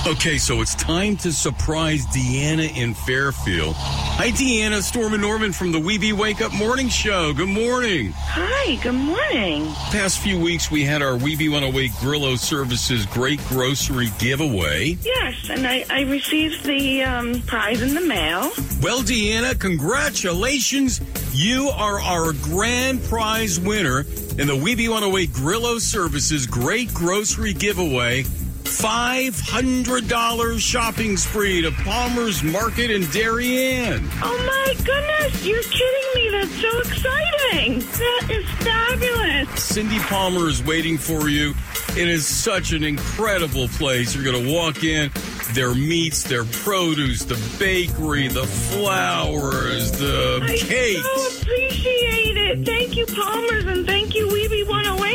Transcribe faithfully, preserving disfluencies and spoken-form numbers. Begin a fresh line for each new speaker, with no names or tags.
Okay, so it's time to surprise Deanna in Fairfield. Hi, Deanna. Storm and Norman from the Weeby Wake Up Morning Show. Good morning.
Hi, good morning.
Past few weeks, we had our Weeby one oh eight Grillo Services Great Grocery Giveaway.
Yes, and I, I received the um, prize in the mail.
Well, Deanna, congratulations. You are our grand prize winner in the Weeby one oh eight Grillo Services Great Grocery Giveaway. five hundred dollars shopping spree to Palmer's Market in Darien.
Oh, my goodness. You're kidding me. That's so exciting. That is fabulous.
Cindy Palmer is waiting for you. It is such an incredible place. You're going to walk in. Their meats, their produce, the bakery, the flowers, the
I
cakes.
so appreciate it. Thank you, Palmer's, and thank you, Weeby one oh eight.